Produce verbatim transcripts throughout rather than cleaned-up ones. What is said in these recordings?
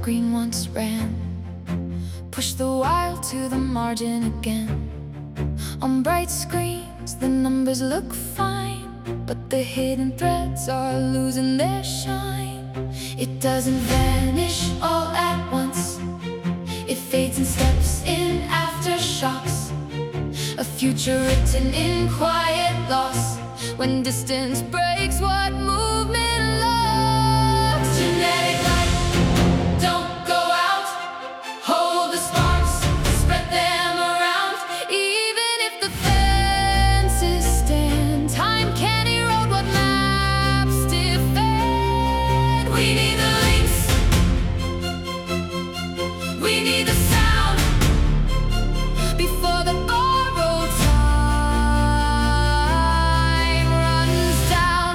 green once ran. Push the wild to the margin again. On bright screens the numbers look fine, but the hidden threads are losing their shine. It doesn't vanish all at once, it fades and steps in aftershocks. A future written in quiet loss, when distance breaks what movement locks. Genetic light, don't go out. Hold the sparks, spread them around. Even if the fences stand, time can erode what maps defend. We need the links, we need the sound, before the borrowed time runs down.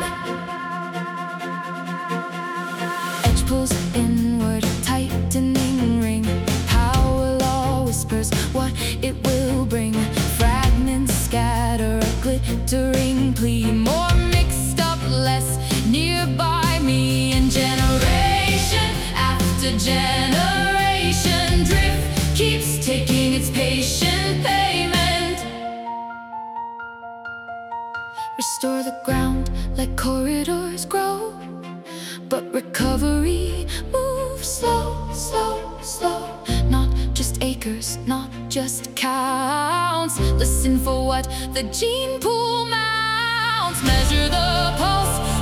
Edge pulls inward, tightening ring. Power law whispers what it will bring. Fragments scatter, a glittering plea. More mixed up, less nearby me. And generation after generation, drift keeps taking its patient payment. Restore the ground, let corridors grow, but recovery moves slow, slow, slow. Not just acres, not just counts. Listen for what the gene pool mounts. Measure the pulse